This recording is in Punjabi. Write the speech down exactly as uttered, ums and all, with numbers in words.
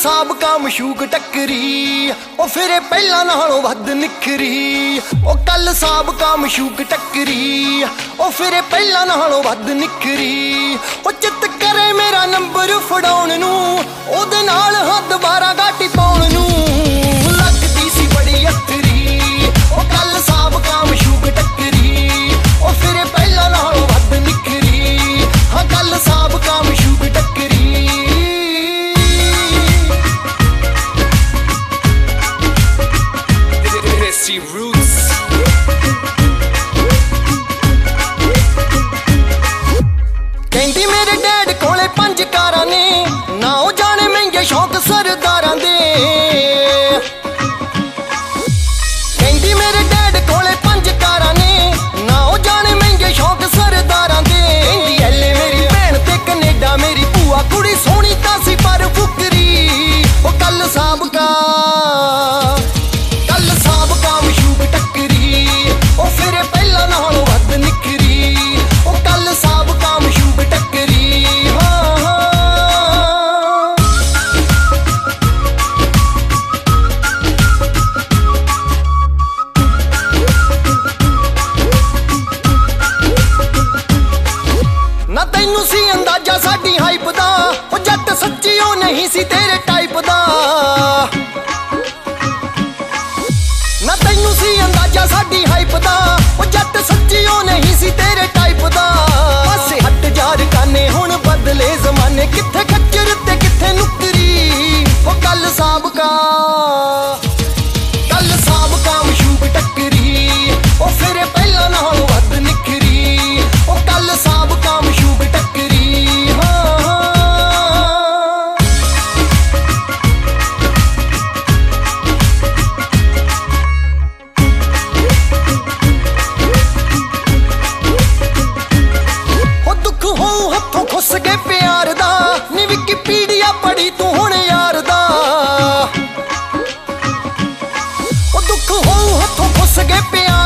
ਸਾਬਕਾ ਮਸ਼ੂਕ ਟੱਕਰੀ ਉਹ ਫਿਰੇ ਪਹਿਲਾਂ ਨਾਲੋਂ ਵੱਧ ਨਿਖਰੀ। ਉਹ ਕੱਲ ਸਾਬਕਾ ਮਸ਼ੂਕ ਟੱਕਰੀ ਉਹ ਫਿਰੇ ਪਹਿਲਾਂ ਨਾਲੋਂ ਵੱਧ ਨਿਖਰੀ। ਉਹ ਚਿੱਤ ਕਰੇ ਮੇਰਾ ਨੰਬਰ ਫੜਾਉਣ ਨੂੰ ਉਹਦੇ ਨਾਲ ਹੱਦ ਬਾਰਾਂ ਗਾਟੀ ਪਾਉਣ ਨੂੰ। ਲੱਗਦੀ ਸੀ ਬੜੀ ਅਥਰੀ ਉਹ ਕੱਲ ਸਾਬਕਾ ਮਸ਼ੂਕ ਟੱਕਰੀ ਉਹ ਫਿਰੇ ਪਹਿਲਾਂ ਨਾਲੋਂ ਵੱਧ ਨਿਖਰੀ। ਹਾਂ ਕੱਲ ਸਾਬਕਾ ਮਸ਼ੂਕ ਟੱਕਰੀ। Roots ਕਹਿੰਦੀ ਮੇਰੇ ਡੈਡ ਕੋਲੇ ਪੰਜ ਕਾਰਾਂ ਨੇ ਨਾ ਉਹ ਜਾਣੇ ਮਹਿੰਗੇ ਸ਼ੌਕ ਸਰਦਾਰਾਂ ਦੇ। ਕਹਿੰਦੀ ਮੇਰੇ ਡੈਡ ਕੋਲੇ ਪੰਜ ਕਾਰਾਂ ਨੇ ਨਾ ਉਹ ਜਾਣੇ ਮਹਿੰਗੇ ਸ਼ੌਕ ਸਰਦਾਰਾਂ ਦੇ। ਕਹਿੰਦੀ ਐਲੇ ਮੇਰੀ ਭੈਣ ਤੇ ਕੈਨੇਡਾ ਮੇਰੀ ਭੂਆ ਕੁੜੀ ਸੋਹਣੀ ਤਾਂ ਸੀ ਪਰ ਫੁਕਰੀ। ਉਹ ਕੱਲ ਸਾਬਕਾ ਤੈਨੂੰ ਸੀ ਅੰਦਾਜ਼ਾ ਸਾਡੀ ਹਾਈਪ ਦਾ ਉਹ ਜੱਟ ਸੱਚੀ ਉਹ ਨਹੀਂ ਸੀ ਤੇਰੇ ਟਾਈਪ ਦਾ। ਨਾ ਤੈਨੂੰ ਸੀ ਅੰਦਾਜ਼ਾ ਸਾਡੀ ਹਾਈਪ ਦਾ ਉਹ ਜੱਟ ਸੱਚੀ ਉਹ ਨਹੀਂ ਸੀ ਤੇਰੇ ਟਾਈਪ ਦਾ। ਪਾਸੇ ਹੱਟ ਯਾਰ ਕਾਨੇ ਹੁਣ ਬਦਲੇ ਜ਼ਮਾਨੇ ਕਿੱਥੇ ਖੱਚਰ ਤੇ ਕਿੱਥੇ ਨੁਕਰੀ। ਉਹ ਕੱਲ ਸਾਬਕਾ ਕੱਲ ਸਾਬਕਾ ਮਸ਼ੂਕ ਟੱਕਰੀ ਉਹ ਫਿਰੇ ਪਹਿਲਾਂ ਨਾਲੋਂ ਵੱਧ ਨਿਖਰੀ। ਉਹ ਕੱਲ ਸਾਬਕਾ ਮਸ਼ੂਕ ਟੱਕਰੀ। ਹਾਂ ਉਹ ਦੁੱਖ ਹੋਊ ਹੱਥੋਂ ਖੁੱਸ ਕੇ ਪਿਆਰ ਦਾ ਨੀ ਵਿਕੀਪੀਡੀਆ ਪੜੀ ਤੂੰ ਹੁਣ ਯਾਰ ਦਾ। ਉਹ ਦੁੱਖ ਹੋਊ ਹੱਥੋਂ ਖੁੱਸ ਕੇ ਪਿਆਰ